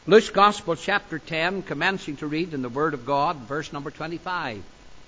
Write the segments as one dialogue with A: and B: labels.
A: Luke's Gospel, chapter 10, commencing to read in the Word of God, verse number 25.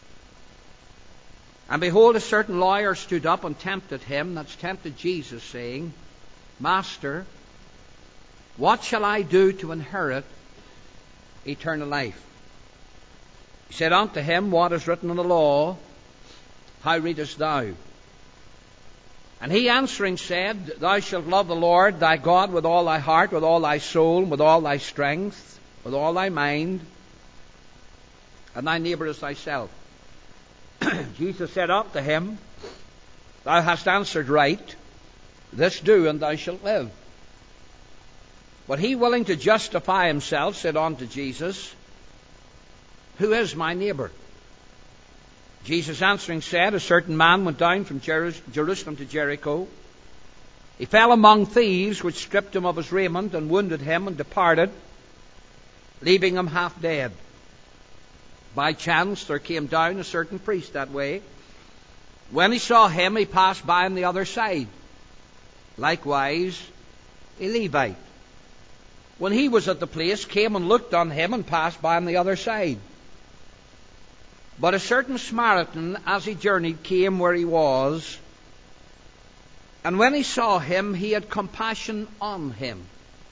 A: And behold, a certain lawyer stood up and tempted him, that's tempted Jesus, saying, Master, what shall I do to inherit eternal life? He said unto him, What is written in the law? How readest thou? And he answering said, Thou shalt love the Lord thy God with all thy heart, with all thy soul, with all thy strength, with all thy mind, and thy neighbour as thyself. Jesus said unto him, Thou hast answered right. This do, and thou shalt live. But he, willing to justify himself, said unto Jesus, Who is my neighbour? Jesus answering said, A certain man went down from Jerusalem to Jericho. He fell among thieves, which stripped him of his raiment, and wounded him, and departed, leaving him half dead. By chance there came down a certain priest that way. When he saw him, he passed by on the other side. Likewise a Levite, when he was at the place, came and looked on him, and passed by on the other side. But a certain Samaritan, as he journeyed, came where he was, and when he saw him, he had compassion on him.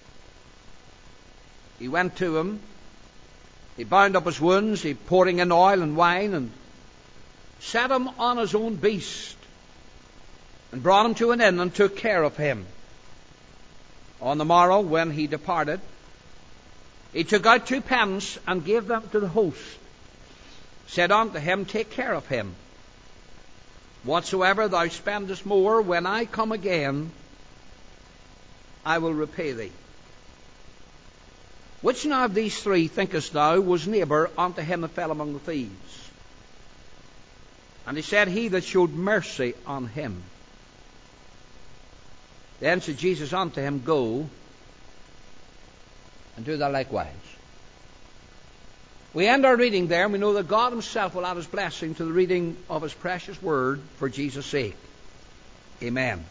A: He went to him, he bound up his wounds, he pouring in oil and wine, and set him on his own beast, and brought him to an inn, and took care of him. On the morrow, when he departed, he took out 2 pence, and gave them to the host, said unto him, Take care of him. Whatsoever thou spendest more, when I come again, I will repay thee. Which now of these 3, thinkest thou, was neighbour unto him that fell among the thieves? And he said, He that showed mercy on him. Then said Jesus unto him, Go, and do thou likewise. We end our reading there, and we know that God himself will add his blessing to the reading of his precious word for Jesus' sake. Amen.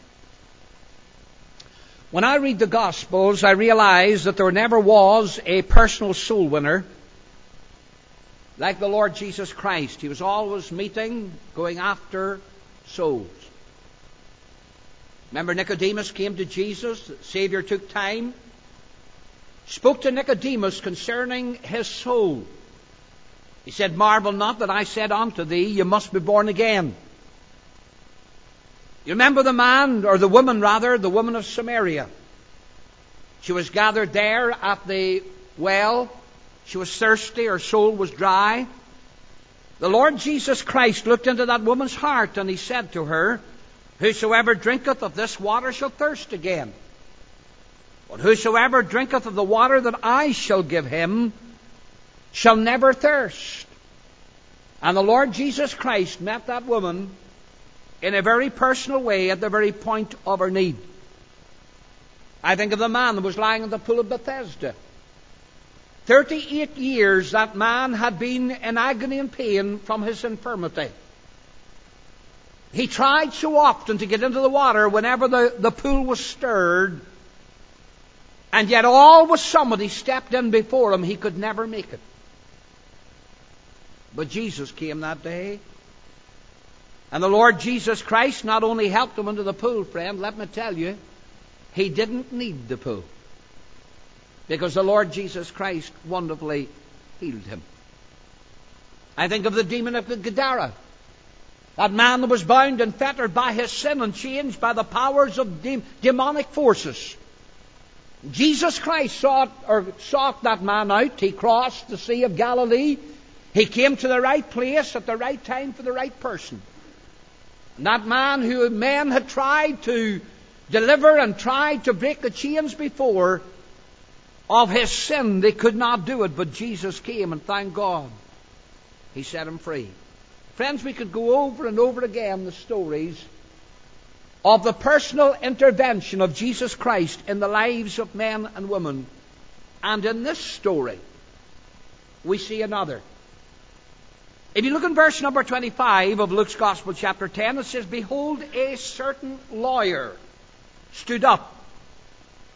A: When I read the Gospels, I realize that there never was a personal soul winner like the Lord Jesus Christ. He was always meeting, going after souls. Remember, Nicodemus came to Jesus. The Savior took time, spoke to Nicodemus concerning his soul. He said, Marvel not that I said unto thee, You must be born again. You remember the man, or the woman rather, the woman of Samaria. She was gathered there at the well. She was thirsty, her soul was dry. The Lord Jesus Christ looked into that woman's heart, and he said to her, Whosoever drinketh of this water shall thirst again. But whosoever drinketh of the water that I shall give him shall never thirst. And the Lord Jesus Christ met that woman in a very personal way at the very point of her need. I think of the man that was lying in the pool of Bethesda. 38 years that man had been in agony and pain from his infirmity. He tried so often to get into the water whenever the pool was stirred, and yet always somebody stepped in before him. He could never make it. But Jesus came that day, and the Lord Jesus Christ not only helped him into the pool, friend, let me tell you, he didn't need the pool, because the Lord Jesus Christ wonderfully healed him. I think of the demon of Gadara, that man that was bound and fettered by his sin and changed by the powers of demonic forces. Jesus Christ sought that man out. He crossed the Sea of Galilee. He came to the right place at the right time for the right person. And that man who men had tried to deliver and tried to break the chains before of his sin, they could not do it, but Jesus came, and thank God, he set him free. Friends, we could go over and over again the stories of the personal intervention of Jesus Christ in the lives of men and women. And in this story, we see another. If you look in verse number 25 of Luke's Gospel, chapter 10, it says, Behold, a certain lawyer stood up.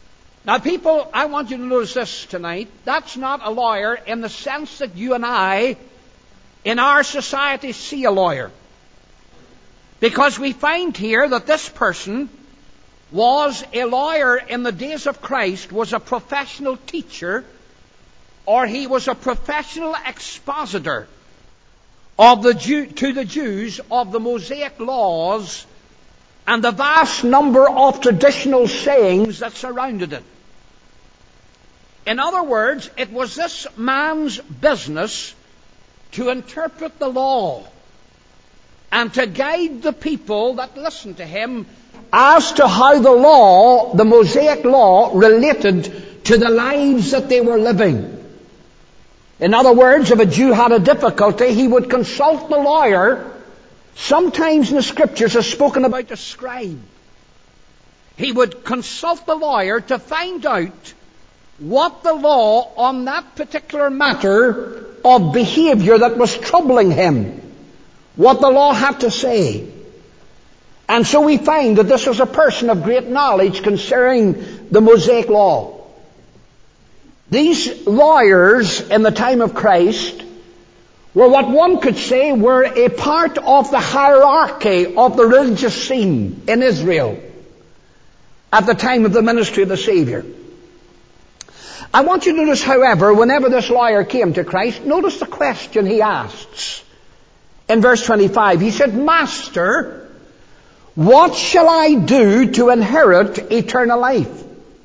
A: Now, people, I want you to notice this tonight. That's not a lawyer in the sense that you and I, in our society, see a lawyer. Because we find here that this person was a lawyer in the days of Christ, was a professional teacher, or he was a professional expositor to the Jews of the Mosaic laws and the vast number of traditional sayings that surrounded it. In other words, it was this man's business to interpret the law and to guide the people that listened to him as to how the law, the Mosaic law, related to the lives that they were living. In other words, if a Jew had a difficulty, he would consult the lawyer. Sometimes in the Scriptures is spoken about the scribe. He would consult the lawyer to find out what the law on that particular matter of behavior that was troubling him, what the law had to say. And so we find that this was a person of great knowledge concerning the Mosaic law. These lawyers in the time of Christ were what one could say were a part of the hierarchy of the religious scene in Israel at the time of the ministry of the Savior. I want you to notice, however, whenever this lawyer came to Christ, notice the question he asks. In verse 25, he said, "Master, what shall I do to inherit eternal life?"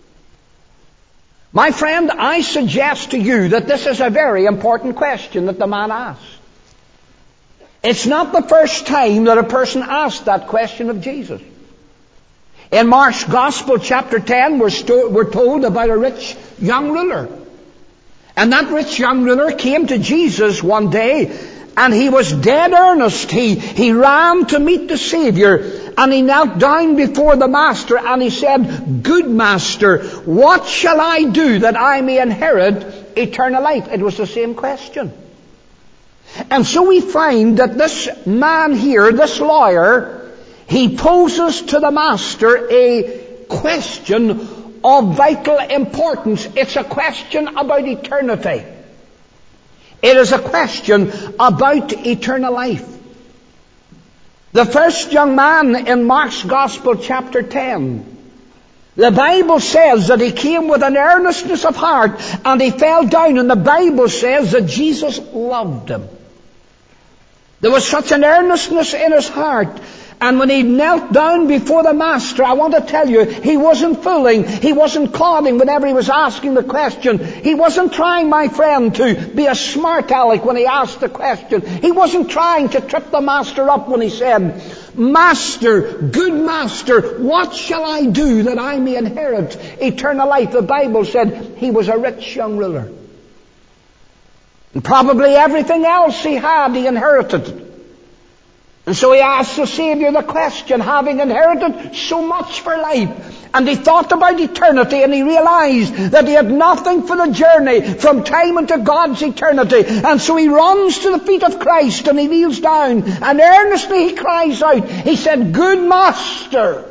A: My friend, I suggest to you that this is a very important question that the man asked. It's not the first time that a person asked that question of Jesus. In Mark's Gospel, chapter 10, we're told about a rich young ruler. And that rich young ruler came to Jesus one day, and he was dead earnest. He ran to meet the Savior, and he knelt down before the Master, and he said, "Good Master, what shall I do that I may inherit eternal life?" It was the same question. And so we find that this man here, this lawyer, he poses to the Master a question of vital importance. It's a question about eternity. It is a question about eternal life. The first young man in Mark's Gospel, chapter 10, the Bible says that he came with an earnestness of heart, and he fell down, and the Bible says that Jesus loved him. There was such an earnestness in his heart. And when he knelt down before the Master, I want to tell you, he wasn't fooling, he wasn't clodding whenever he was asking the question. He wasn't trying, my friend, to be a smart aleck when he asked the question. He wasn't trying to trip the Master up when he said, "Master, good Master, what shall I do that I may inherit eternal life?" The Bible said he was a rich young ruler. And probably everything else he had, he inherited. And so he asked the Savior the question, having inherited so much for life. And he thought about eternity, and he realized that he had nothing for the journey from time into God's eternity. And so he runs to the feet of Christ, and he kneels down, and earnestly he cries out. He said, "Good Master,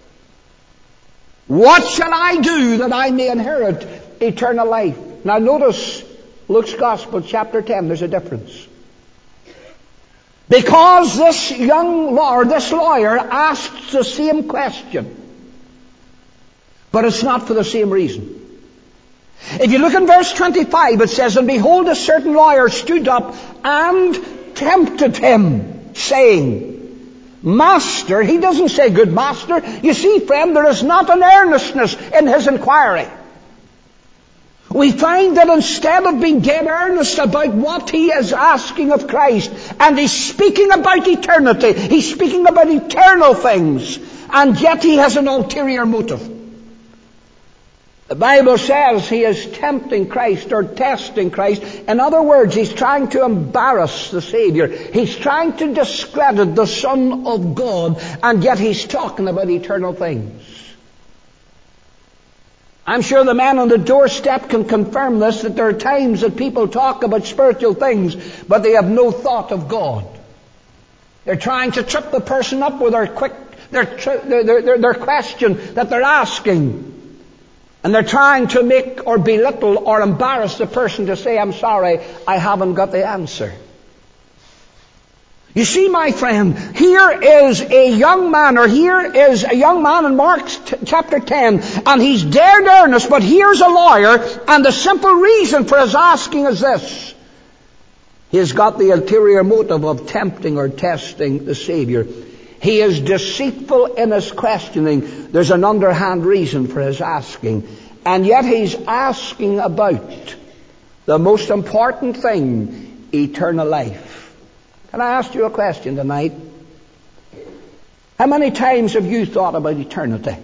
A: what shall I do that I may inherit eternal life?" Now notice Luke's Gospel, chapter 10, there's a difference. Because this lawyer asks the same question. But it's not for the same reason. If you look in verse 25, it says, "And behold, a certain lawyer stood up and tempted him, saying, Master," he doesn't say good master. You see, friend, there is not an earnestness in his inquiry. We find that instead of being dead earnest about what he is asking of Christ, and he's speaking about eternity, he's speaking about eternal things, and yet he has an ulterior motive. The Bible says he is tempting Christ or testing Christ. In other words, he's trying to embarrass the Savior. He's trying to discredit the Son of God, and yet he's talking about eternal things. I'm sure the man on the doorstep can confirm this, that there are times that people talk about spiritual things, but they have no thought of God. They're trying to trip the person up with their question that they're asking. And they're trying to make or belittle or embarrass the person to say, I'm sorry, I haven't got the answer. You see, my friend, here is a young man in Mark chapter 10, and he's dead earnest, but here's a lawyer, and the simple reason for his asking is this. He's got the ulterior motive of tempting or testing the Savior. He is deceitful in his questioning. There's an underhand reason for his asking. And yet he's asking about the most important thing, eternal life. Can I ask you a question tonight? How many times have you thought about eternity?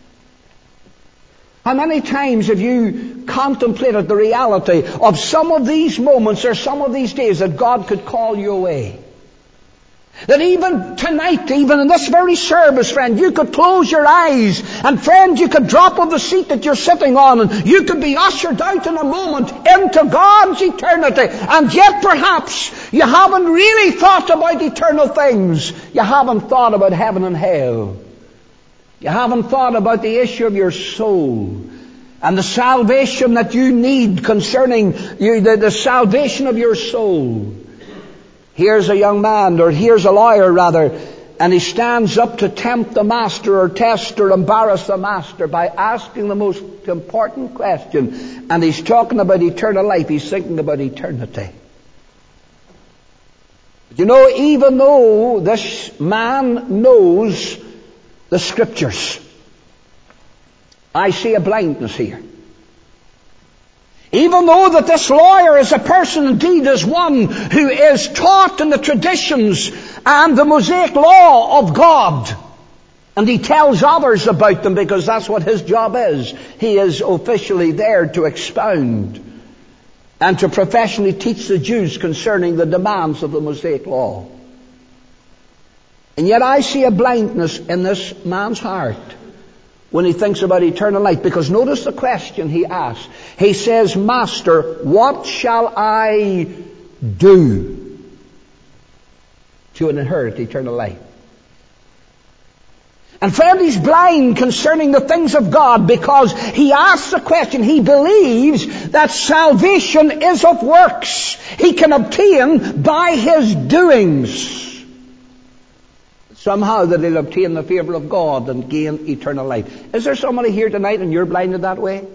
A: How many times have you contemplated the reality of some of these moments or some of these days that God could call you away? That even tonight, even in this very service, friend, you could close your eyes, and friend, you could drop off the seat that you're sitting on, and you could be ushered out in a moment into God's eternity. And yet perhaps you haven't really thought about eternal things. You haven't thought about heaven and hell. You haven't thought about the issue of your soul and the salvation that you need concerning you, the salvation of your soul. Here's a young man, or here's a lawyer rather, and he stands up to tempt the master or test or embarrass the master by asking the most important question. And he's talking about eternal life. He's thinking about eternity. But you know, even though this man knows the Scriptures, I see a blindness here. Even though that this lawyer is a person, indeed is one who is taught in the traditions and the Mosaic law of God, and he tells others about them because that's what his job is. He is officially there to expound and to professionally teach the Jews concerning the demands of the Mosaic law. And yet I see a blindness in this man's heart when he thinks about eternal life. Because notice the question he asks. He says, Master, what shall I do to inherit eternal life? And friend, he's blind concerning the things of God because he asks the question. He believes that salvation is of works he can obtain by his doings. Somehow that he'll obtain the favor of God and gain eternal life. Is there somebody here tonight and you're blinded that way?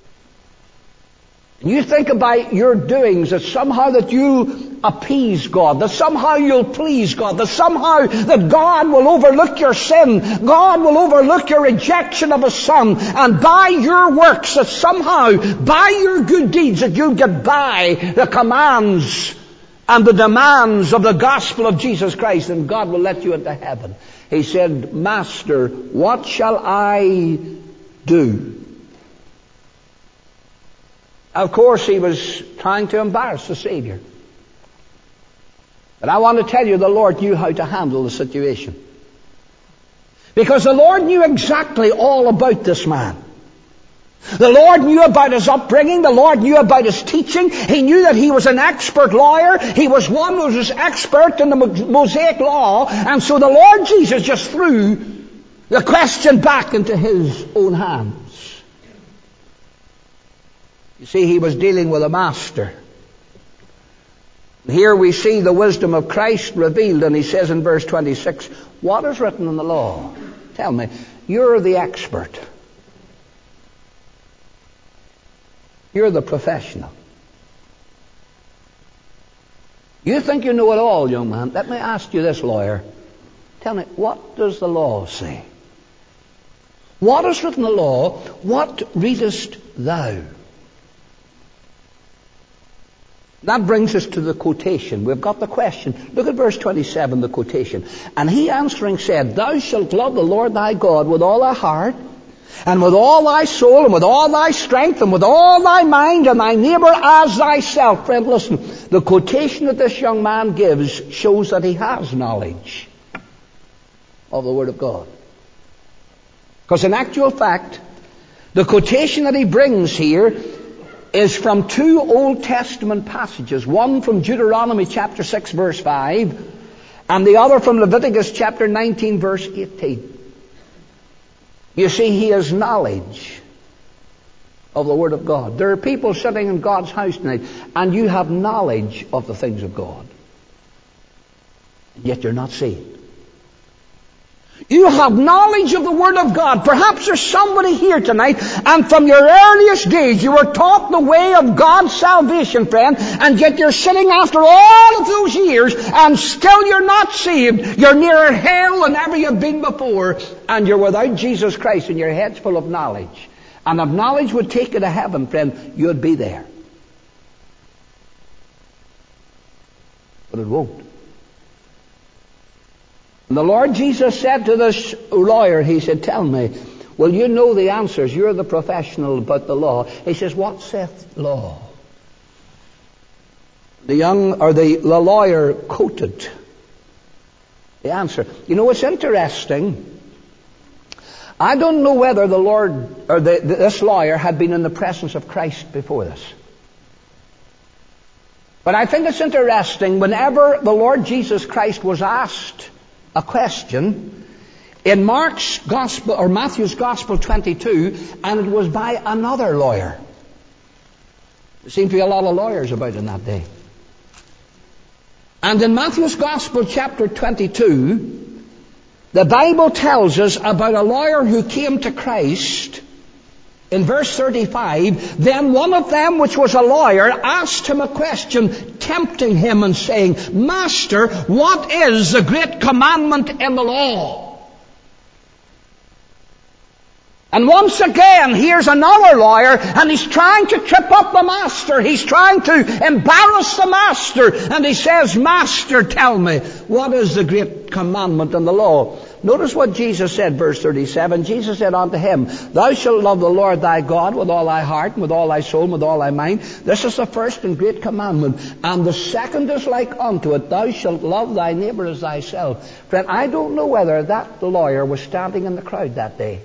A: And you think about your doings, that somehow that you appease God, that somehow you'll please God, that somehow that God will overlook your sin, God will overlook your rejection of His Son, and by your works, that somehow, by your good deeds, that you'll get by the commands and the demands of the gospel of Jesus Christ, and God will let you into heaven. He said, Master, what shall I do? Of course, he was trying to embarrass the Savior. But I want to tell you, the Lord knew how to handle the situation. Because the Lord knew exactly all about this man. The Lord knew about his upbringing. The Lord knew about his teaching. He knew that he was an expert lawyer. He was one who was expert in the Mosaic law. And so the Lord Jesus just threw the question back into his own hands. You see, he was dealing with a master. Here we see the wisdom of Christ revealed, and he says in verse 26, what is written in the law? Tell me, you're the expert. You're the professional. You think you know it all, young man. Let me ask you this, lawyer. Tell me, what does the law say? What is written in the law? What readest thou? That brings us to the quotation. We've got the question. Look at verse 27, the quotation. And he answering said, Thou shalt love the Lord thy God with all thy heart, and with all thy soul, and with all thy strength, and with all thy mind, and thy neighbor as thyself. Friend, listen. The quotation that this young man gives shows that he has knowledge of the Word of God. Because in actual fact, the quotation that he brings here is from two Old Testament passages. One from Deuteronomy chapter 6 verse 5, and the other from Leviticus chapter 19 verse 18. You see, he has knowledge
B: of the Word of God. There are people sitting in God's house tonight, and you have knowledge of the things of God, and yet you're not saved. You have knowledge of the Word of God. Perhaps there's somebody here tonight, and from your earliest days you were taught the way of God's salvation, friend, and yet you're sitting after all of those years, and still you're not saved. You're nearer hell than ever you've been before, and you're without Jesus Christ, and your head's full of knowledge. And if knowledge would take you to heaven, friend, you'd be there. But it won't. And the Lord Jesus said to this lawyer, he said, tell me, well, you know the answers. You're the professional about the law. He says, what saith law? The lawyer quoted the answer. You know, it's interesting. I don't know whether the Lord or this lawyer had been in the presence of Christ before this. But I think it's interesting whenever the Lord Jesus Christ was asked a question in Mark's Gospel or Matthew's Gospel 22, and it was by another lawyer. There seemed to be a lot of lawyers about in that day. And in Matthew's Gospel chapter 22, the Bible tells us about a lawyer who came to Christ. In verse 35, then one of them, which was a lawyer, asked him a question, tempting him and saying, Master, what is the great commandment in the law? And once again, here's another lawyer, and he's trying to trip up the master. He's trying to embarrass the master. And he says, Master, tell me, what is the great commandment in the law? Notice what Jesus said, verse 37. Jesus said unto him, Thou shalt love the Lord thy God with all thy heart, and with all thy soul, and with all thy mind. This is the first and great commandment. And the second is like unto it, Thou shalt love thy neighbor as thyself. Friend, I don't know whether that lawyer was standing in the crowd that day.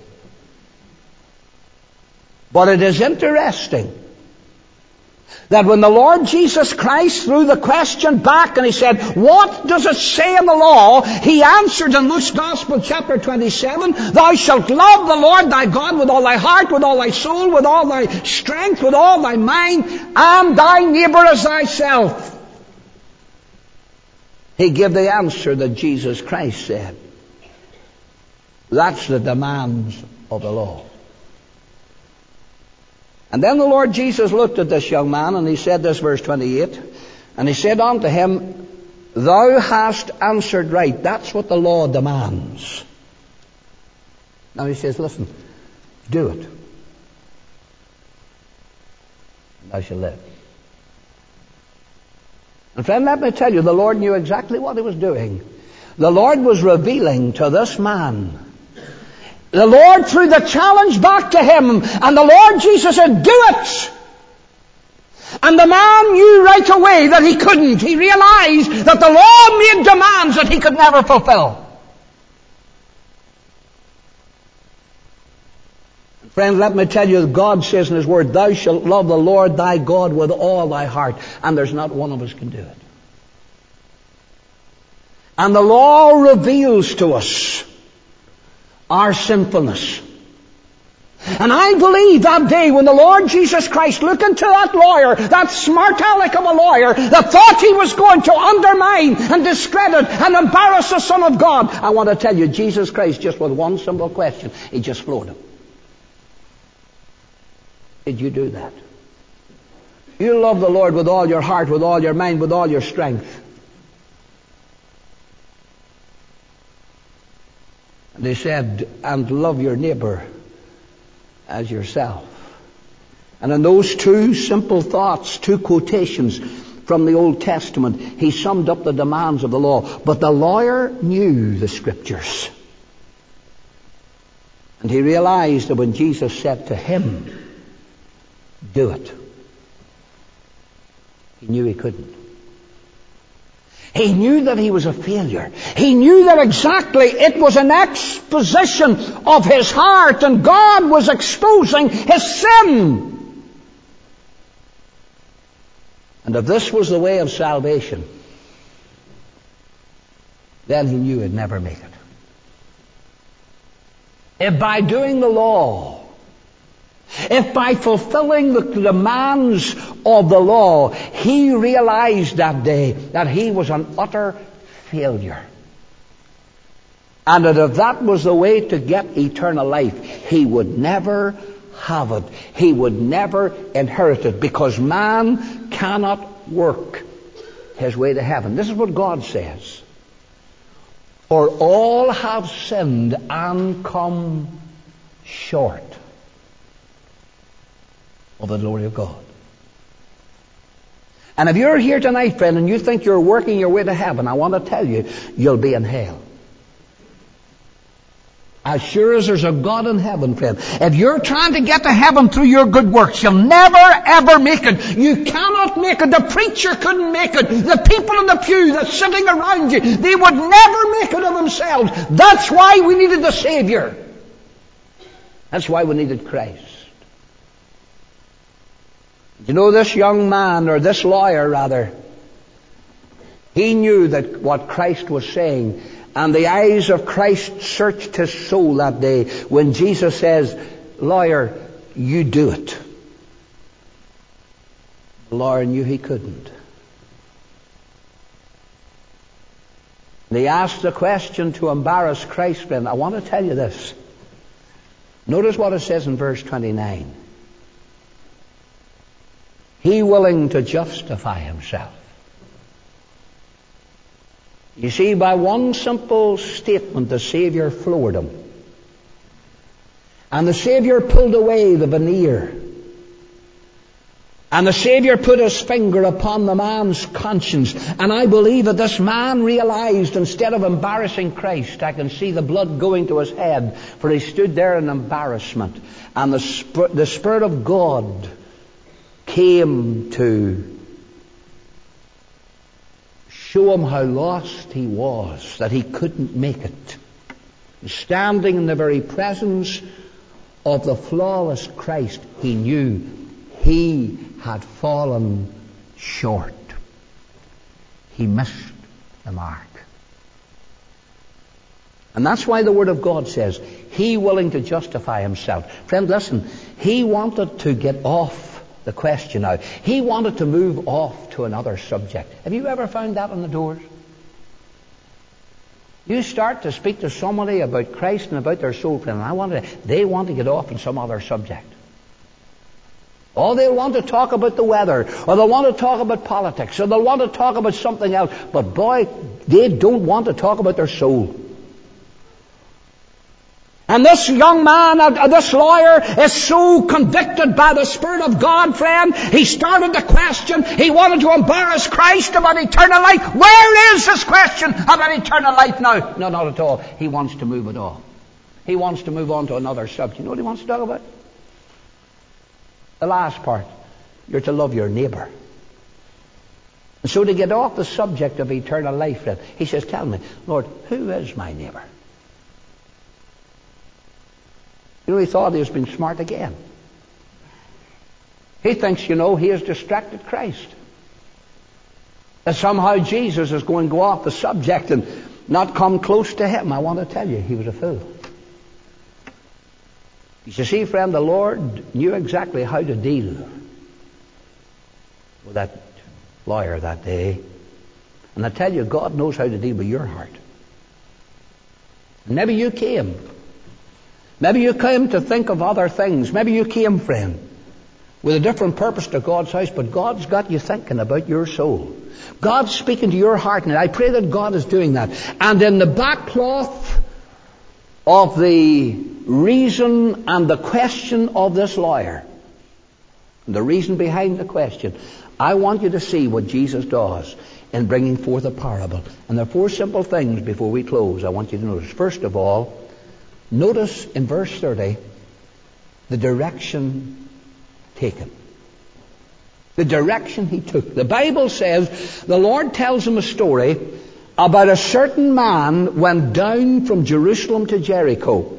B: But it is interesting that when the Lord Jesus Christ threw the question back and he said, what does it say in the law? He answered in Luke's Gospel chapter 27, Thou shalt love the Lord thy God with all thy heart, with all thy soul, with all thy strength, with all thy mind, and thy neighbor as thyself. He gave the answer that Jesus Christ said. That's the demands of the law. And then the Lord Jesus looked at this young man and he said this, verse 28, and he said unto him, Thou hast answered right. That's what the law demands. Now he says, listen, do it, and thou shalt live. And friend, let me tell you, the Lord knew exactly what he was doing. The Lord was revealing to this man. The Lord threw the challenge back to him, and the Lord Jesus said, do it! And the man knew right away that he couldn't. He realized that the law made demands that he could never fulfill. Friend, let me tell you, God says in His Word, Thou shalt love the Lord thy God with all thy heart. And there's not one of us can do it. And the law reveals to us our sinfulness. And I believe that day when the Lord Jesus Christ looked into that lawyer, that smart aleck of a lawyer that thought he was going to undermine and discredit and embarrass the Son of God, I want to tell you, Jesus Christ, just with one simple question, He just floored him. Did you do that? You love the Lord with all your heart, with all your mind, with all your strength. And they said, and love your neighbor as yourself. And in those two simple thoughts, two quotations from the Old Testament, he summed up the demands of the law. But the lawyer knew the Scriptures. And he realized that when Jesus said to him, do it, he knew he couldn't. He knew that he was a failure. He knew that exactly it was an exposition of his heart, and God was exposing his sin. And if this was the way of salvation, then he knew he'd never make it. If by doing the law If by fulfilling the demands of the law, he realized that day that he was an utter failure, and that if that was the way to get eternal life, he would never have it. He would never inherit it, because man cannot work his way to heaven. This is what God says. For all have sinned and come short of the glory of God. And if you're here tonight, friend, and you think you're working your way to heaven, I want to tell you, you'll be in hell. As sure as there's a God in heaven, friend. If you're trying to get to heaven through your good works, you'll never ever make it. You cannot make it. The preacher couldn't make it. The people in the pew that's sitting around you, they would never make it of themselves. That's why we needed the Savior. That's why we needed Christ. You know, this young man, or this lawyer rather, he knew that what Christ was saying, and the eyes of Christ searched his soul that day when Jesus says, "Lawyer, you do it." The lawyer knew he couldn't. And he asked the question to embarrass Christ, friend. I want to tell you this. Notice what it says in verse 29. He willing to justify himself. You see, by one simple statement, the Savior floored him. And the Savior pulled away the veneer. And the Savior put his finger upon the man's conscience. And I believe that this man realized, instead of embarrassing Christ, I can see the blood going to his head, for he stood there in embarrassment. And the Spirit of God came to show him how lost he was, that he couldn't make it. Standing in the very presence of the flawless Christ, he knew he had fallen short. He missed the mark. And that's why the Word of God says, he willing to justify himself. Friend, listen, he wanted to get off the question now. He wanted to move off to another subject. Have you ever found that on the doors? You start to speak to somebody about Christ and about their soul, friend, and they want to get off on some other subject. Or they'll want to talk about the weather, or they'll want to talk about politics, or they'll want to talk about something else. But boy, they don't want to talk about their soul. And this young man, this lawyer, is so convicted by the Spirit of God, friend. He started the question. He wanted to embarrass Christ about eternal life. Where is this question about eternal life now? No, not at all. He wants to move it off. He wants to move on to another subject. You know what he wants to talk about? The last part. You're to love your neighbour. And so to get off the subject of eternal life, friend, he says, tell me, Lord, who is my neighbour? You know, he thought he was being smart again. He thinks, he has distracted Christ. That somehow Jesus is going to go off the subject and not come close to him. I want to tell you, he was a fool. You see, friend, the Lord knew exactly how to deal with that lawyer that day. And I tell you, God knows how to deal with your heart. And maybe you came. Maybe you came to think of other things. Maybe you came, friend, with a different purpose to God's house, but God's got you thinking about your soul. God's speaking to your heart, and I pray that God is doing that. And in the backcloth of the reason and the question of this lawyer, the reason behind the question, I want you to see what Jesus does in bringing forth a parable. And there are 4 simple things before we close I want you to notice. First of all, notice in verse 30 the direction taken. The direction he took. The Bible says the Lord tells him a story about a certain man went down from Jerusalem to Jericho.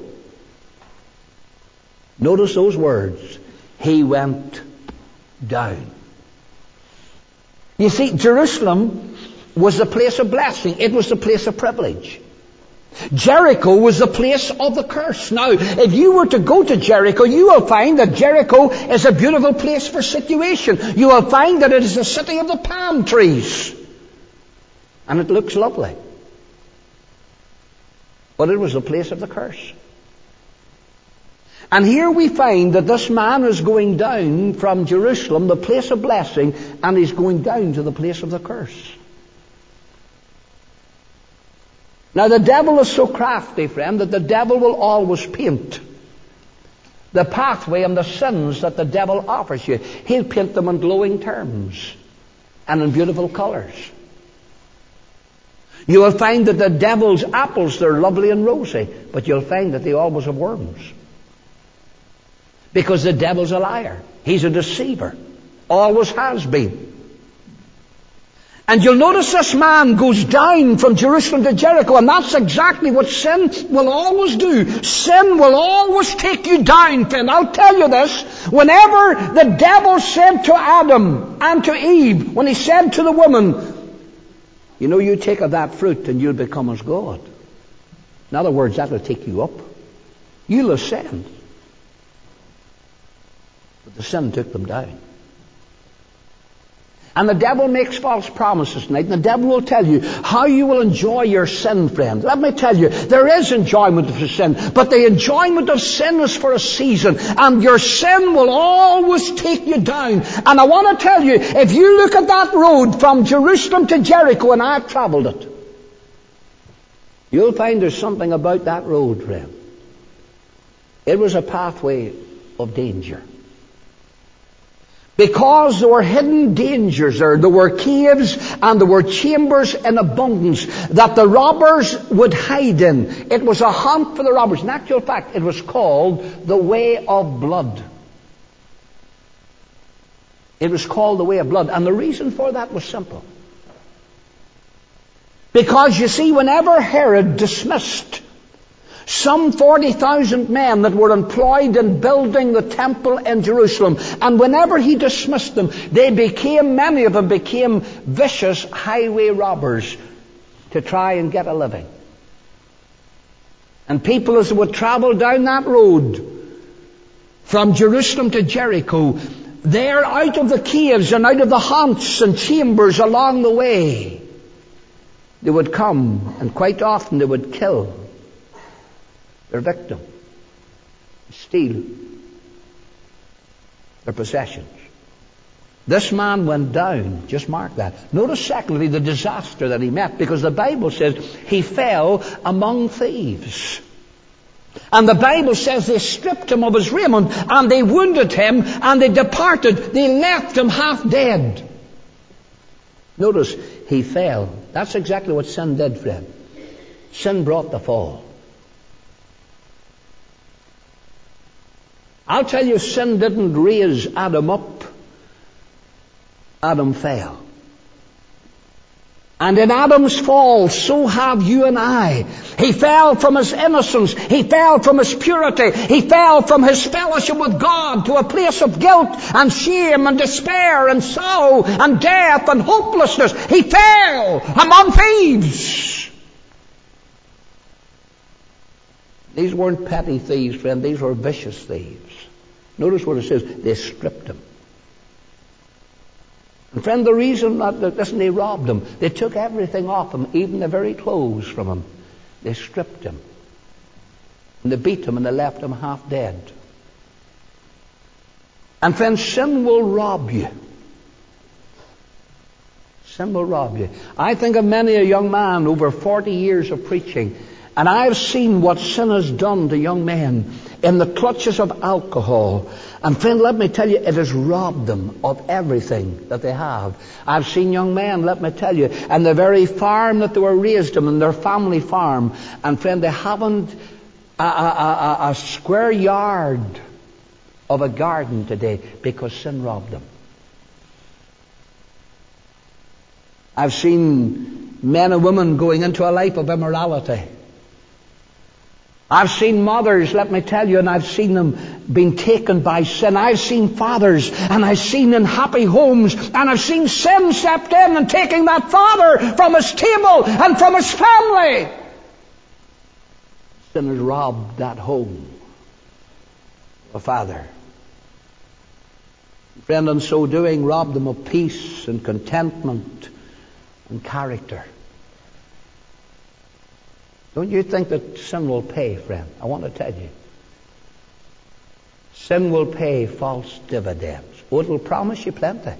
B: Notice those words. He went down. You see, Jerusalem was the place of blessing. It was the place of privilege. Jericho was the place of the curse. Now, if you were to go to Jericho, you will find that Jericho is a beautiful place for situation. You will find that it is the city of the palm trees. And it looks lovely. But it was the place of the curse. And here we find that this man is going down from Jerusalem, the place of blessing, and he's going down to the place of the curse. Now the devil is so crafty, friend, that the devil will always paint the pathway and the sins that the devil offers you. He'll paint them in glowing terms and in beautiful colors. You will find that the devil's apples, they're lovely and rosy, but you'll find that they always have worms. Because the devil's a liar. He's a deceiver. Always has been. And you'll notice this man goes down from Jerusalem to Jericho, and that's exactly what sin will always do. Sin will always take you down, friend. I'll tell you this. Whenever the devil said to Adam and to Eve, when he said to the woman, you know, you take of that fruit and you'll become as God. In other words, that'll take you up. You'll ascend. But the sin took them down. And the devil makes false promises tonight, and the devil will tell you how you will enjoy your sin, friend. Let me tell you, there is enjoyment of sin, but the enjoyment of sin is for a season, and your sin will always take you down. And I want to tell you, if you look at that road from Jerusalem to Jericho, and I've traveled it, you'll find there's something about that road, friend. It was a pathway of danger. Because there were hidden dangers there. There were caves and there were chambers in abundance that the robbers would hide in. It was a haunt for the robbers. In actual fact, it was called the Way of Blood. It was called the Way of Blood. And the reason for that was simple. Because you see, whenever Herod dismissed some 40,000 men that were employed in building the temple in Jerusalem, and whenever he dismissed them, many of them became vicious highway robbers to try and get a living. And people, as they would travel down that road from Jerusalem to Jericho, there out of the caves and out of the haunts and chambers along the way, they would come, and quite often they would kill their victim, steal their possessions. This man went down, just mark that. Notice secondly the disaster that he met, because the Bible says he fell among thieves. And the Bible says they stripped him of his raiment, and they wounded him, and they departed. They left him half dead. Notice, he fell. That's exactly what sin did, friend. Sin brought the fall. I'll tell you, sin didn't raise Adam up. Adam fell. And in Adam's fall, so have you and I. He fell from his innocence. He fell from his purity. He fell from his fellowship with God to a place of guilt and shame and despair and sorrow and death and hopelessness. He fell among thieves. These weren't petty thieves, friend. These were vicious thieves. Notice what it says. They stripped him. And friend, the reason they robbed him, they took everything off him, even the very clothes from him. They stripped him. And they beat him and they left him half dead. And friend, sin will rob you. Sin will rob you. I think of many a young man over 40 years of preaching, and I've seen what sin has done to young men in the clutches of alcohol. And friend, let me tell you, it has robbed them of everything that they have. I've seen young men, let me tell you, and the very farm that they were raised in, their family farm, and friend, they haven't a square yard of a garden today because sin robbed them. I've seen men and women going into a life of immorality. I've seen mothers, let me tell you, and I've seen them being taken by sin. I've seen fathers, and I've seen in happy homes, and I've seen sin stepped in and taking that father from his table and from his family. Sin has robbed that home of a father. Friend, in so doing, robbed them of peace and contentment and character. Don't you think that sin will pay, friend? I want to tell you. Sin will pay false dividends. Oh, it will promise you plenty.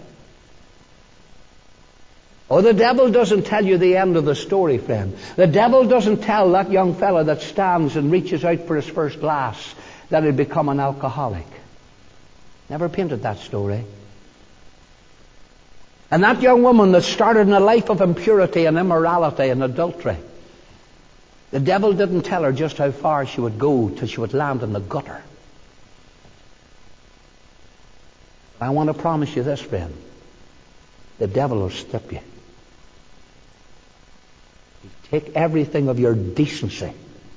B: Oh, the devil doesn't tell you the end of the story, friend. The devil doesn't tell that young fella that stands and reaches out for his first glass that he'll become an alcoholic. Never painted that story. And that young woman that started in a life of impurity and immorality and adultery, the devil didn't tell her just how far she would go till she would land in the gutter. I want to promise you this, friend. The devil will strip you. He'll take everything of your decency.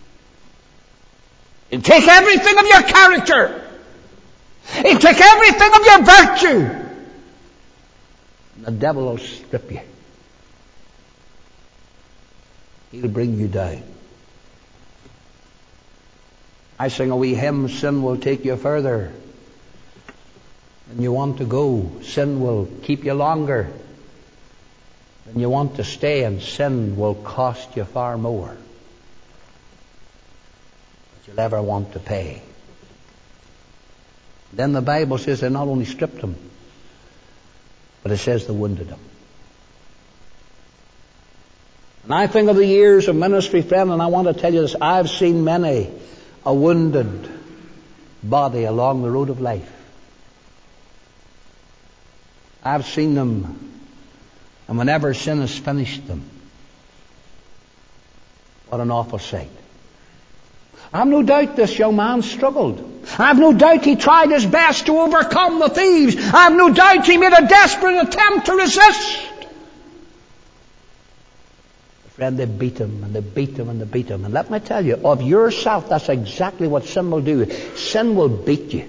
B: He'll take everything of your character. He'll take everything of your virtue. And the devil will strip you. He'll bring you down. I sing a wee hymn, sin will take you further than you want to go. Sin will keep you longer than you want to stay, and sin will cost you far more than you'll ever want to pay. Then the Bible says they not only stripped him, but it says they wounded him. And I think of the years of ministry, friend, and I want to tell you this. I've seen many a wounded body along the road of life. I've seen them, and whenever sin has finished them, what an awful sight. I've no doubt this young man struggled. I've no doubt he tried his best to overcome the thieves. I've no doubt he made a desperate attempt to resist. Friend, they beat him, and they beat him, and they beat him. And let me tell you, of yourself, that's exactly what sin will do. Sin will beat you.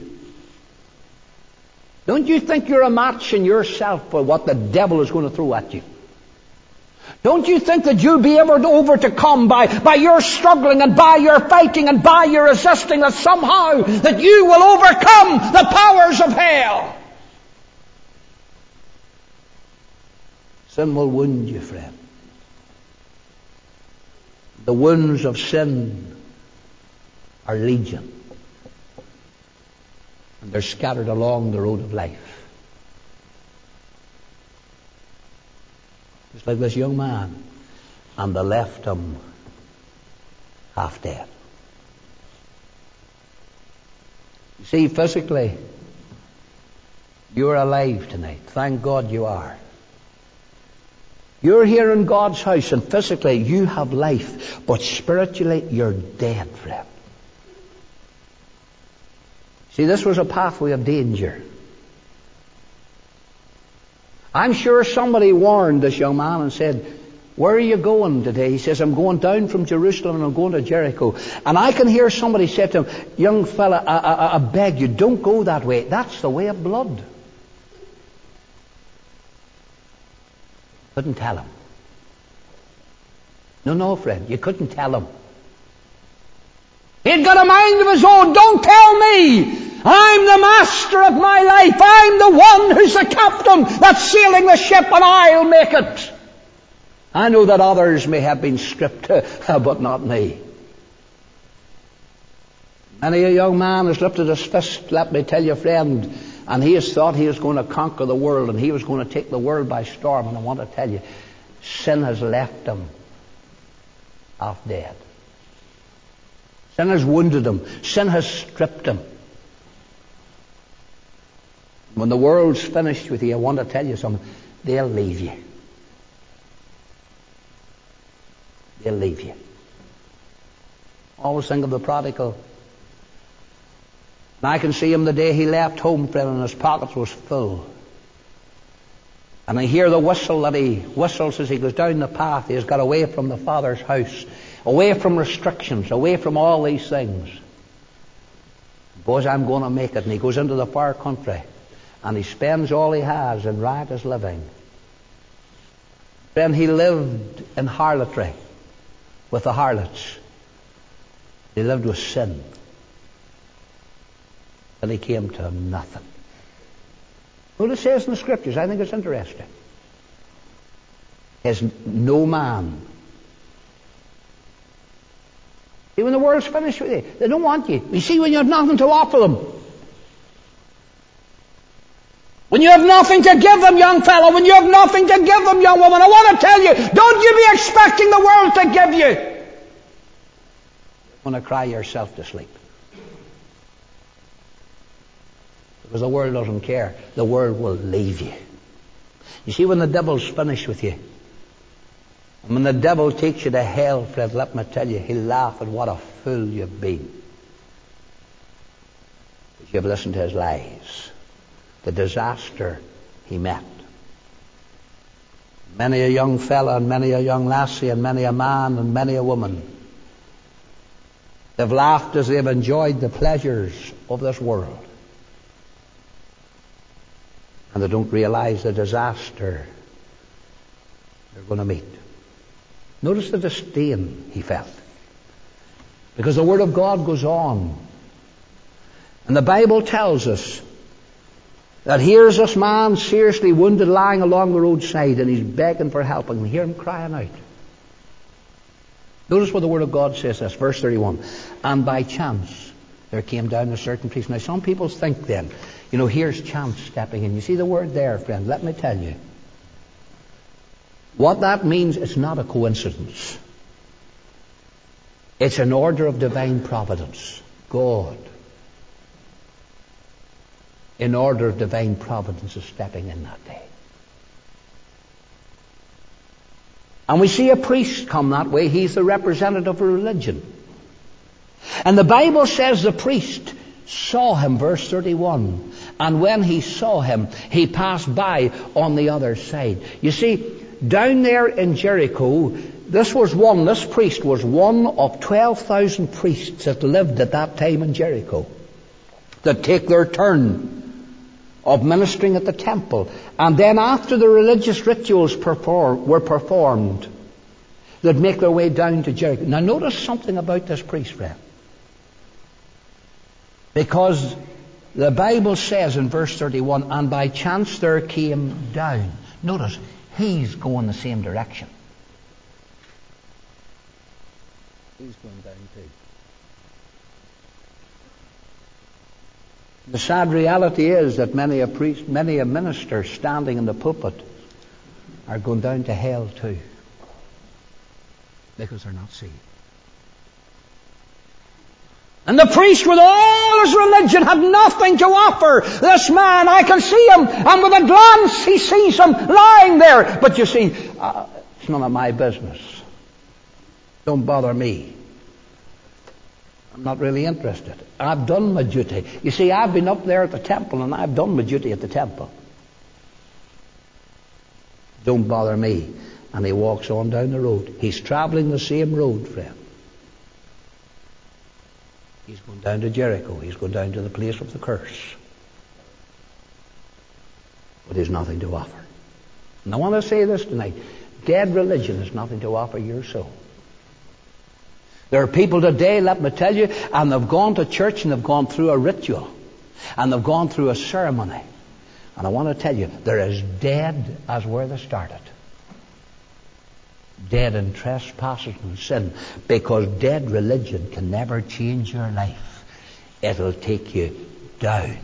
B: Don't you think you're a match in yourself for what the devil is going to throw at you? Don't you think that you'll be able to overcome by your struggling and by your fighting and by your resisting, that somehow that you will overcome the powers of hell? Sin will wound you, friend. The wounds of sin are legion. And they're scattered along the road of life. It's like this young man, and they left him half dead. You see, physically, you're alive tonight. Thank God you are. You're here in God's house, and physically you have life, but spiritually you're dead, friend. See, this was a pathway of danger. I'm sure somebody warned this young man and said, "Where are you going today?" He says, "I'm going down from Jerusalem and I'm going to Jericho." And I can hear somebody say to him, "Young fella, I beg you, don't go that way. That's the way of blood." Couldn't tell him. No, friend, you couldn't tell him. He'd got a mind of his own. Don't tell me. I'm the master of my life. I'm the one who's the captain that's sailing the ship, and I'll make it. I know that others may have been stripped, but not me. Many a young man has lifted his fist, let me tell you, friend, and he has thought he was going to conquer the world and he was going to take the world by storm. And I want to tell you, sin has left him half dead. Sin has wounded him. Sin has stripped him. When the world's finished with you, I want to tell you something. They'll leave you. They'll leave you. Always think of the prodigal. And I can see him the day he left home, friend, and his pockets was full. And I hear the whistle that he whistles as he goes down the path. He has got away from the Father's house, away from restrictions, away from all these things. Boys, I'm going to make it. And he goes into the far country, and he spends all he has in riotous living. Then he lived in harlotry with the harlots. He lived with sin. And he came to nothing. What it says in the Scriptures, I think it's interesting. Has no man. See, when the world's finished with you, they don't want you. You see, when you have nothing to offer them. When you have nothing to give them, young fellow, when you have nothing to give them, young woman, I want to tell you, don't you be expecting the world to give you. You're going to cry yourself to sleep. Because the world doesn't care. The world will leave you. You see, when the devil's finished with you, and when the devil takes you to hell, friend, let me tell you, he'll laugh at what a fool you've been. Because you've listened to his lies. The disaster he met. Many a young fella and many a young lassie and many a man and many a woman, they've laughed as they've enjoyed the pleasures of this world. And they don't realize the disaster they're going to meet. Notice the disdain he felt. Because the Word of God goes on. And the Bible tells us that here's this man seriously wounded lying along the roadside and he's begging for help, and hear him crying out. Notice what the Word of God says this, verse 31. And by chance there came down a certain priest. Now some people think then, here's chance stepping in. You see the word there, friend? Let me tell you. What that means, it's not a coincidence. It's an order of divine providence. God, in order of divine providence, is stepping in that day. And we see a priest come that way. He's the representative of religion. And the Bible says the priest saw him, verse 31. And when he saw him, he passed by on the other side. You see, down there in Jericho, this priest was one of 12,000 priests that lived at that time in Jericho, that take their turn of ministering at the temple. And then after the religious rituals were performed, they'd make their way down to Jericho. Now notice something about this priest, friend. Because the Bible says in verse 31, and by chance there came down. Notice, he's going the same direction. He's going down too. The sad reality is that many a priest, many a minister standing in the pulpit are going down to hell too. Because they're not saved. And the priest, with all his religion, had nothing to offer this man. I can see him, and with a glance he sees him lying there. But you see, it's none of my business. Don't bother me. I'm not really interested. I've done my duty. You see, I've been up there at the temple, and I've done my duty at the temple. Don't bother me. And he walks on down the road. He's traveling the same road, friend. He's going down to Jericho. He's going down to the place of the curse. But there's nothing to offer. And I want to say this tonight. Dead religion has nothing to offer your soul. There are people today, let me tell you, and they've gone to church and they've gone through a ritual. And they've gone through a ceremony. And I want to tell you, they're as dead as where they started. Dead in trespasses and sin. Because dead religion can never change your life. It'll take you down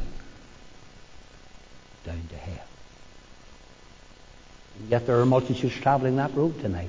B: to hell. And yet there are multitudes traveling that road tonight.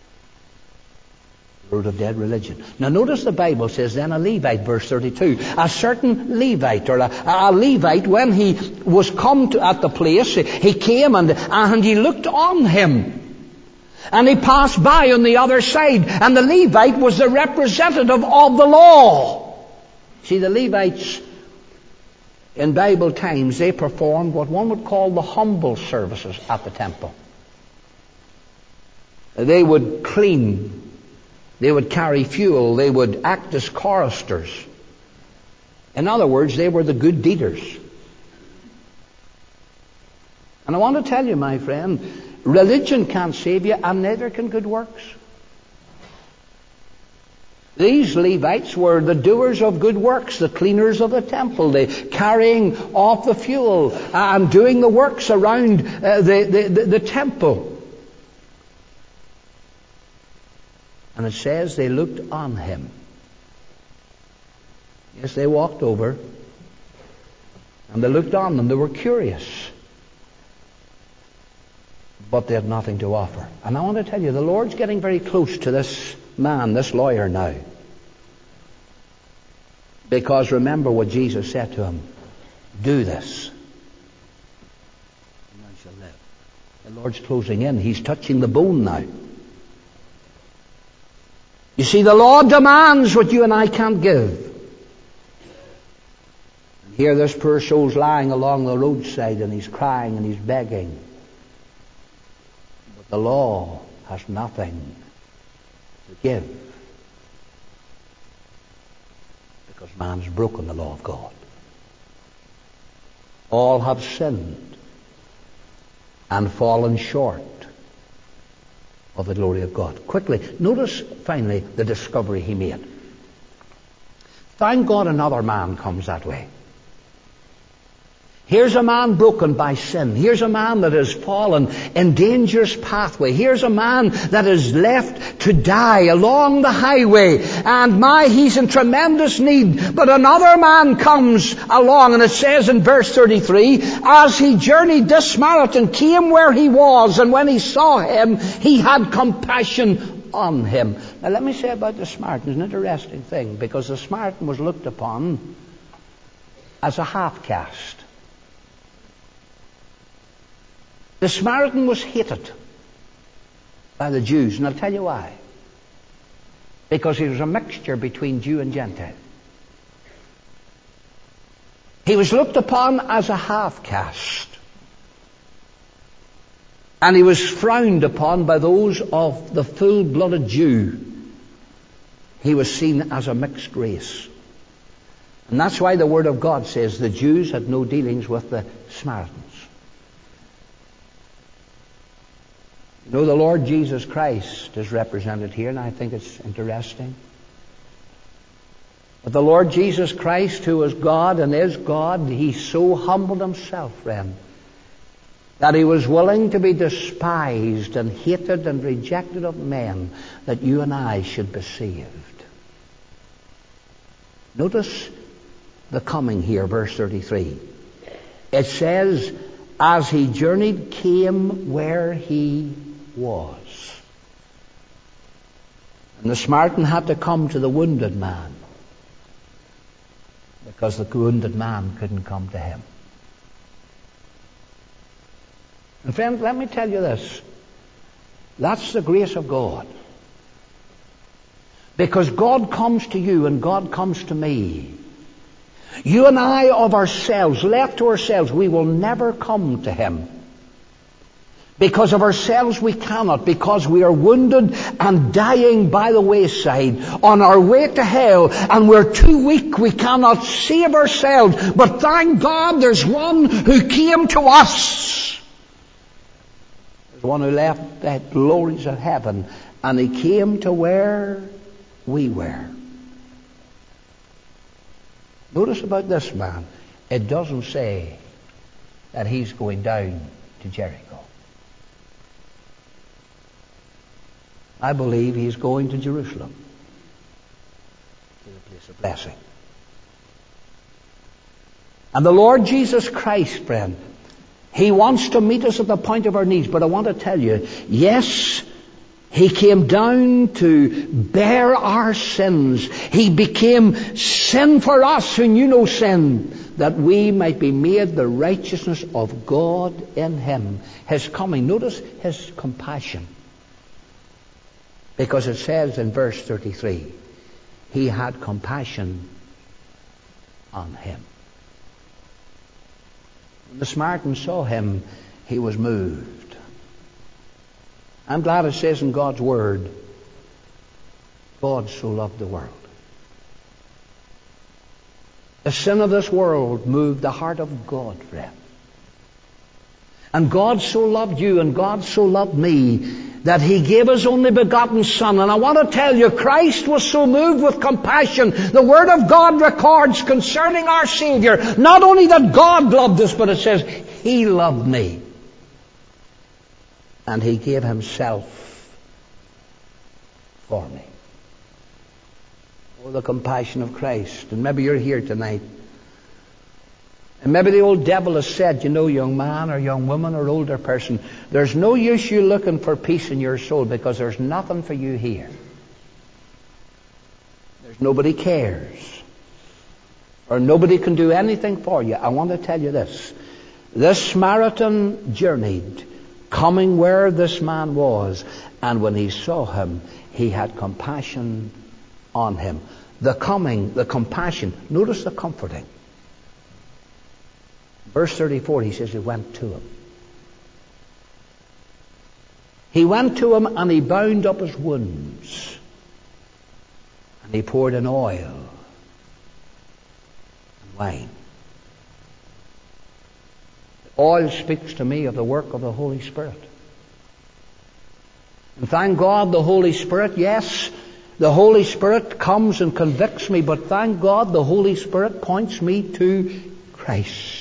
B: The road of dead religion. Now notice the Bible says then a Levite, verse 32. A certain Levite, or a Levite, when he was come to at the place, he came and he looked on him. And he passed by on the other side. And the Levite was the representative of the law. See, the Levites in Bible times, they performed what one would call the humble services at the temple. They would clean. They would carry fuel. They would act as choristers. In other words, they were the good deeders. And I want to tell you, my friend, religion can't save you, and neither can good works. These Levites were the doers of good works, the cleaners of the temple, the carrying off the fuel, and doing the works around the temple. And it says they looked on him. Yes, they walked over, and they looked on them. They were curious. But they had nothing to offer. And I want to tell you, the Lord's getting very close to this man, this lawyer now. Because remember what Jesus said to him. Do this, and thou shalt live. The Lord's closing in. He's touching the bone now. You see, the law demands what you and I can't give. And here this poor soul's lying along the roadside, and he's crying and he's begging. But the law has nothing to give. Because man's broken the law of God. All have sinned and fallen short of the glory of God. Quickly, notice finally the discovery he made. Thank God another man comes that way. Here's a man broken by sin. Here's a man that has fallen in dangerous pathway. Here's a man that is left to die along the highway. And he's in tremendous need. But another man comes along, and it says in verse 33, as he journeyed, this Samaritan came where he was, and when he saw him, he had compassion on him. Now let me say about the Samaritan, it's an interesting thing, because the Samaritan was looked upon as a half-caste. The Samaritan was hated by the Jews, and I'll tell you why. Because he was a mixture between Jew and Gentile. He was looked upon as a half-caste. And he was frowned upon by those of the full-blooded Jew. He was seen as a mixed race. And that's why the Word of God says the Jews had no dealings with the Samaritans. You know, the Lord Jesus Christ is represented here, and I think it's interesting. But the Lord Jesus Christ, who is God and is God, he so humbled himself, friend, that he was willing to be despised and hated and rejected of men, that you and I should be saved. Notice the coming here, verse 33. It says, as he journeyed, came where he was. And the Samaritan had to come to the wounded man, because the wounded man couldn't come to him. And friends, let me tell you this. That's the grace of God. Because God comes to you and God comes to me. You and I of ourselves, left to ourselves, we will never come to him. Because of ourselves we cannot, because we are wounded and dying by the wayside on our way to hell, and we're too weak, we cannot save ourselves. But thank God there's one who came to us. There's one who left the glories of heaven, and he came to where we were. Notice about this man, it doesn't say that he's going down to Jericho. I believe he's going to Jerusalem, to the place of blessing. And the Lord Jesus Christ, friend, he wants to meet us at the point of our needs. But I want to tell you, yes, he came down to bear our sins. He became sin for us who knew no sin, that we might be made the righteousness of God in him. His coming, notice his compassion. Because it says in verse 33, he had compassion on him. When the Samaritan saw him, he was moved. I'm glad it says in God's Word, God so loved the world. The sin of this world moved the heart of God, friend. And God so loved you and God so loved me that He gave His only begotten Son. And I want to tell you, Christ was so moved with compassion. The Word of God records concerning our Savior, not only that God loved us, but it says, He loved me. And He gave Himself for me. Oh, the compassion of Christ. And maybe you're here tonight. And maybe the old devil has said, you know, young man or young woman or older person, there's no use you looking for peace in your soul because there's nothing for you here. There's nobody cares. Or nobody can do anything for you. I want to tell you this. This Samaritan journeyed, coming where this man was, and when he saw him, he had compassion on him. The coming, the compassion. Notice the comforting. Verse 34, he says he went to him. He went to him and he bound up his wounds. And he poured in oil and wine. The oil speaks to me of the work of the Holy Spirit. And thank God the Holy Spirit, yes, the Holy Spirit comes and convicts me, but thank God the Holy Spirit points me to Christ.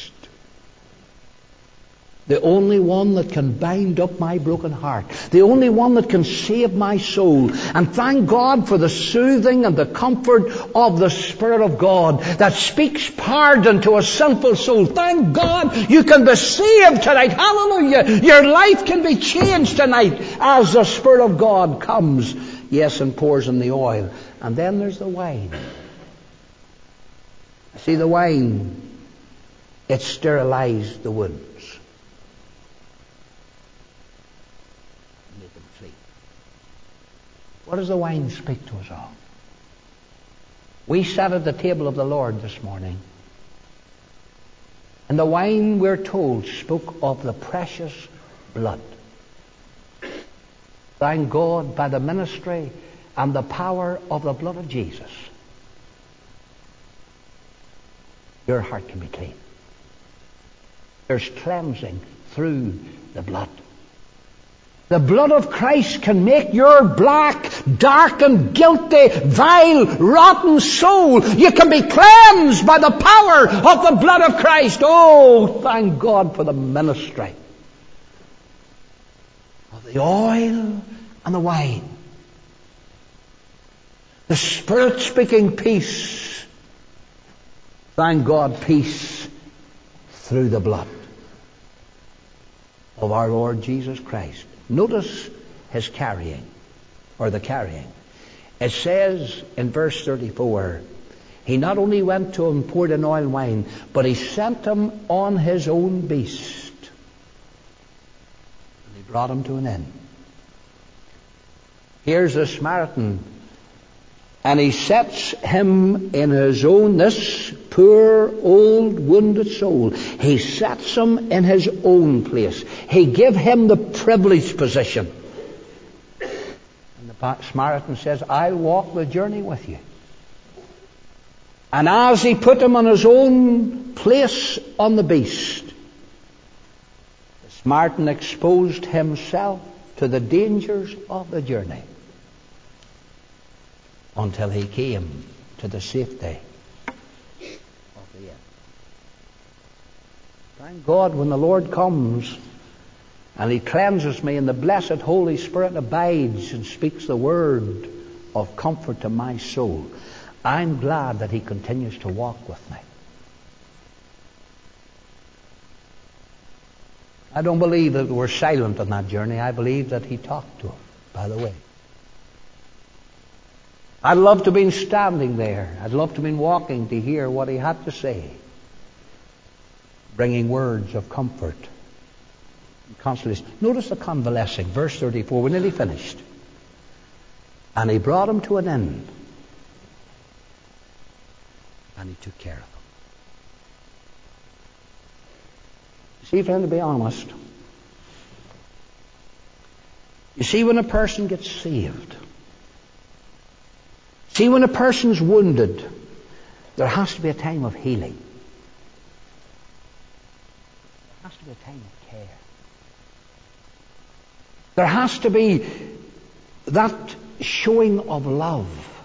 B: The only one that can bind up my broken heart. The only one that can save my soul. And thank God for the soothing and the comfort of the Spirit of God that speaks pardon to a sinful soul. Thank God you can be saved tonight. Hallelujah. Your life can be changed tonight as the Spirit of God comes, yes, and pours in the oil. And then there's the wine. See, the wine, it sterilized the wounds. What does the wine speak to us all? We sat at the table of the Lord this morning. And the wine, we're told, spoke of the precious blood. Thank God, by the ministry and the power of the blood of Jesus, your heart can be clean. There's cleansing through the blood. The blood of Christ can make your black, darkened, guilty, vile, rotten soul. You can be cleansed by the power of the blood of Christ. Oh, thank God for the ministry of the oil and the wine. The Spirit speaking peace. Thank God, peace through the blood of our Lord Jesus Christ. Notice his carrying, or the carrying. It says in verse 34, he not only went to him and poured in oil and wine, but he sent him on his own beast. And he brought him to an inn. Here's the Samaritan, and he sets him in his own, this poor, old, wounded soul. He sets him in his own place. He gave him the privileged position. And the Samaritan says, I'll walk the journey with you. And as he put him on his own place on the beast, the Samaritan exposed himself to the dangers of the journey until he came to the safety of the inn. Thank God when the Lord comes and he cleanses me and the blessed Holy Spirit abides and speaks the word of comfort to my soul, I'm glad that he continues to walk with me. I don't believe that we're silent on that journey. I believe that he talked to him, by the way. I'd love to have been standing there. I'd love to have been walking to hear what he had to say, bringing words of comfort and consolation. Notice the convalescing, verse 34. We're nearly finished. And he brought him to an inn, and he took care of him. See, friend, to be honest, you see, when a person gets saved, see, when a person's wounded, there has to be a time of healing. There has to be a time of care. There has to be that showing of love.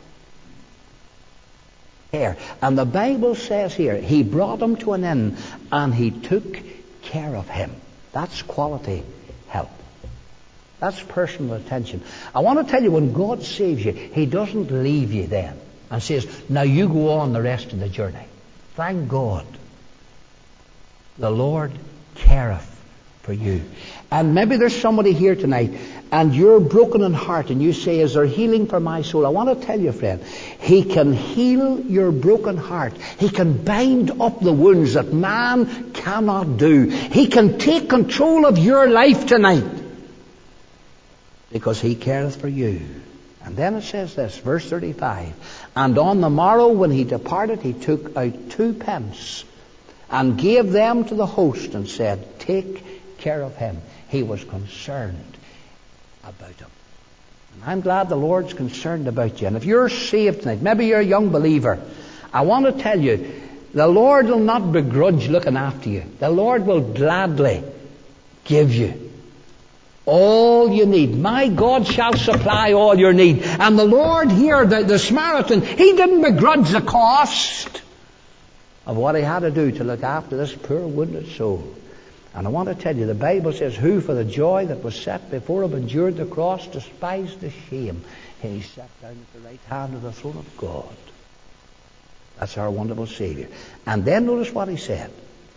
B: Here. And the Bible says here, he brought him to an inn and he took care of him. That's quality help. That's personal attention. I want to tell you, when God saves you, he doesn't leave you then and says, now you go on the rest of the journey. Thank God. The Lord careth for you. And maybe there's somebody here tonight and you're broken in heart and you say, is there healing for my soul? I want to tell you, friend, he can heal your broken heart. He can bind up the wounds that man cannot do. He can take control of your life tonight because he careth for you. And then it says this, verse 35, and on the morrow when he departed, he took out 2 pence and gave them to the host and said, take care of him. He was concerned about him. And I'm glad the Lord's concerned about you. And if you're saved tonight, maybe you're a young believer, I want to tell you, the Lord will not begrudge looking after you. The Lord will gladly give you all you need. My God shall supply all your need. And the Lord here, the Samaritan, he didn't begrudge the cost of what he had to do to look after this poor wounded soul. And I want to tell you, the Bible says, who for the joy that was set before him endured the cross, despised the shame, and he sat down at the right hand of the throne of God. That's our wonderful Savior. And then notice what he said.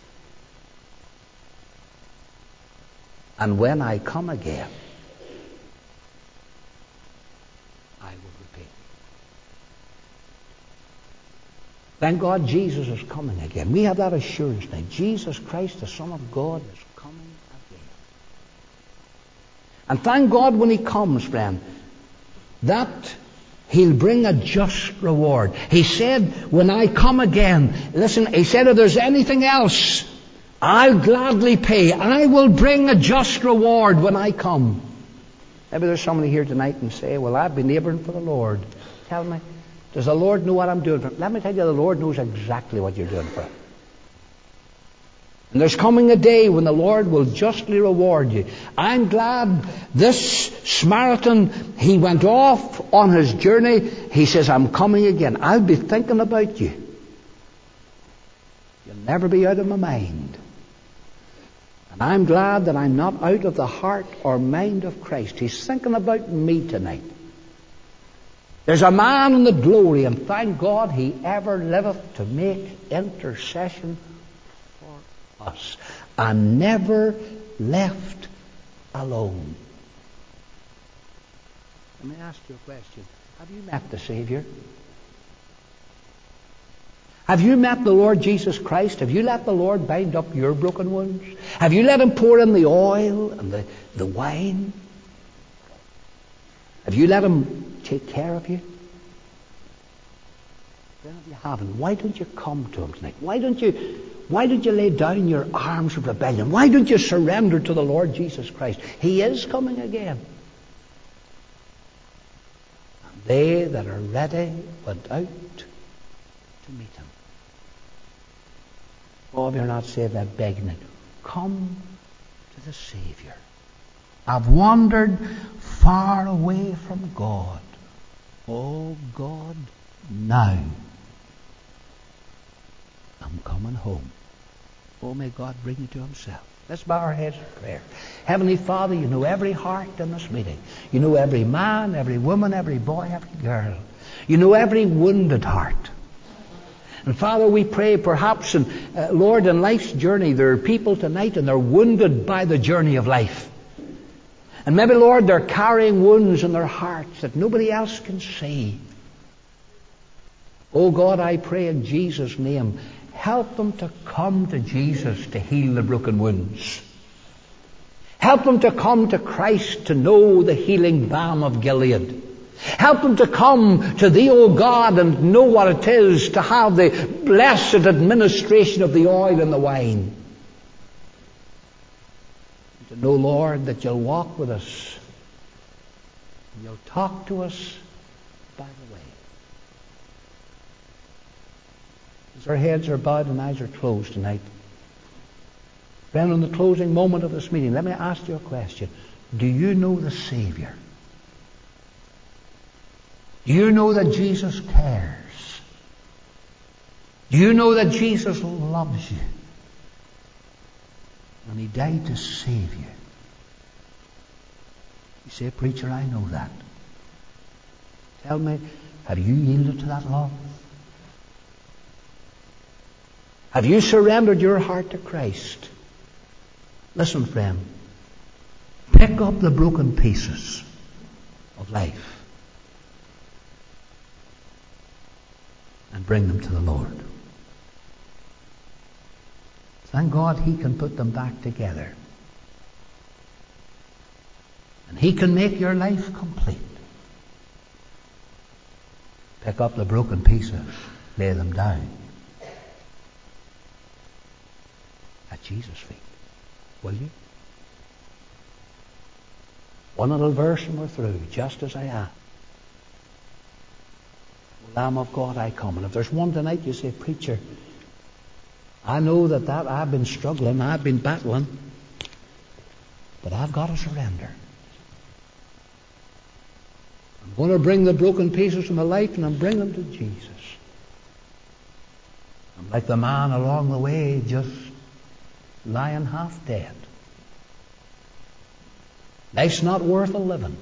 B: And when I come again, I will repay. Thank God Jesus is coming again. We have that assurance now. Jesus Christ, the Son of God, is coming again. And thank God when he comes, friend, that he'll bring a just reward. He said, when I come again, listen, he said, if there's anything else, I'll gladly pay. I will bring a just reward when I come. Maybe there's somebody here tonight and say, well, I've been laboring for the Lord. Tell me, does the Lord know what I'm doing for him? Let me tell you, the Lord knows exactly what you're doing for him. And there's coming a day when the Lord will justly reward you. I'm glad this Samaritan, he went off on his journey. He says, I'm coming again. I'll be thinking about you. You'll never be out of my mind. And I'm glad that I'm not out of the heart or mind of Christ. He's thinking about me tonight. There's a man in the glory, and thank God he ever liveth to make intercession for us, and never left alone. Let me ask you a question. Have you met the Savior? Have you met the Lord Jesus Christ? Have you let the Lord bind up your broken wounds? Have you let him pour in the oil and the wine? Have you let him take care of you? Then if you haven't, why don't you come to him tonight? Why don't you lay down your arms of rebellion? Why don't you surrender to the Lord Jesus Christ? He is coming again. And they that are ready went out to meet him. Oh, if you're not saved, I'm begging you, come to the Savior. I've wandered far away from God. Oh, God, now I'm coming home. Oh, may God bring you to himself. Let's bow our heads in prayer. Heavenly Father, you know every heart in this meeting. You know every man, every woman, every boy, every girl. You know every wounded heart. And Father, we pray perhaps, Lord, in life's journey, there are people tonight and they're wounded by the journey of life. And maybe, Lord, they're carrying wounds in their hearts that nobody else can see. Oh God, I pray in Jesus' name, help them to come to Jesus to heal the broken wounds. Help them to come to Christ to know the healing balm of Gilead. Help them to come to Thee, O God, and know what it is to have the blessed administration of the oil and the wine. And to know, Lord, that You'll walk with us and You'll talk to us by the way. As our heads are bowed and eyes are closed tonight, friend, in the closing moment of this meeting, let me ask you a question. Do you know the Savior? Do you know that Jesus cares? Do you know that Jesus loves you? And He died to save you. You say, preacher, I know that. Tell me, have you yielded to that love? Have you surrendered your heart to Christ? Listen, friend. Pick up the broken pieces of life and bring them to the Lord. Thank God He can put them back together. And He can make your life complete. Pick up the broken pieces, lay them down at Jesus' feet. Will you? One little verse and we're through. Just as I am. Lamb of God, I come. And if there's one tonight, you say, preacher, I know that I've been struggling, I've been battling, but I've got to surrender. I'm going to bring the broken pieces of my life and I'm bringing them to Jesus. I'm like the man along the way just lying half dead. Life's not worth a living.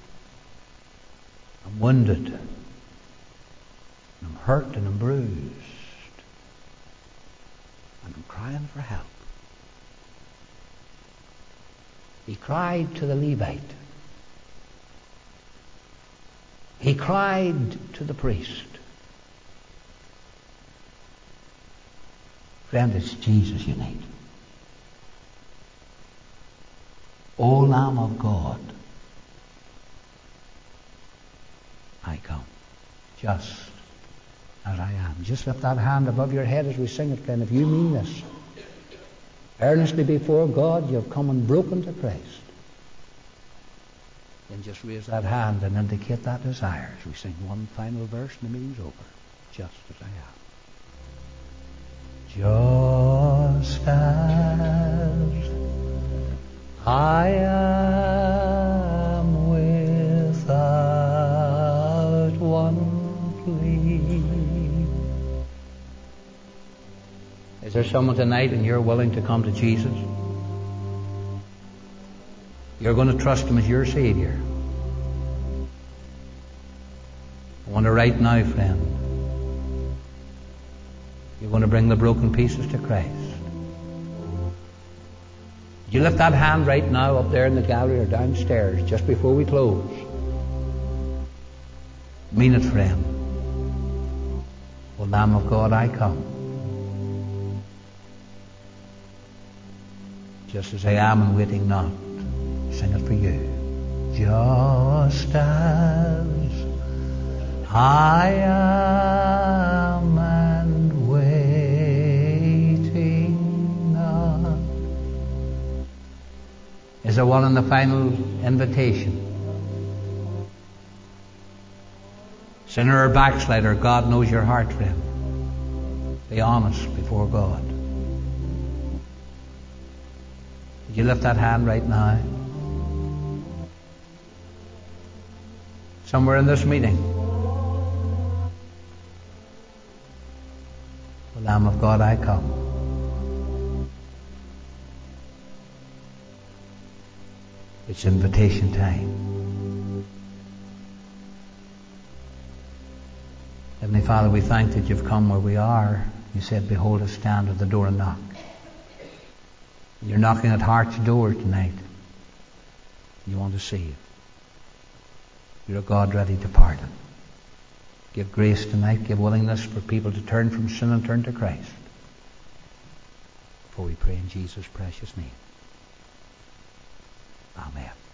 B: I'm wounded. And I'm hurt and I'm bruised. And I'm crying for help. He cried to the Levite. He cried to the priest. Friend, it's Jesus you need. O Lamb of God, I come, just as I am. Just lift that hand above your head as we sing it, friend. If you mean this, earnestly before God, you've come and broken to Christ, then just raise that hand and indicate that desire as we sing one final verse and the meeting's over. Just as I am. Just as I am, without one plea. Is there someone tonight and you're willing to come to Jesus? You're going to trust Him as your Savior. I wonder right now, friend, you're going to bring the broken pieces to Christ. Would you lift that hand right now up there in the gallery or downstairs just before we close? Mean it, friend. O Lamb of God, I come. Just as I am and waiting not. Sing it for you. Just as I am and waiting not. Is there one in the final invitation? Sinner or backslider, God knows your heart, friend. Be honest before God. Would you lift that hand right now? Somewhere in this meeting. The Lamb of God, I come. It's invitation time. Heavenly Father, we thank that you've come where we are. You said, behold, I stand at the door and knock. You're knocking at heart's door tonight. You want to save. You're a God ready to pardon. Give grace tonight. Give willingness for people to turn from sin and turn to Christ. Before we pray in Jesus' precious name. Amen.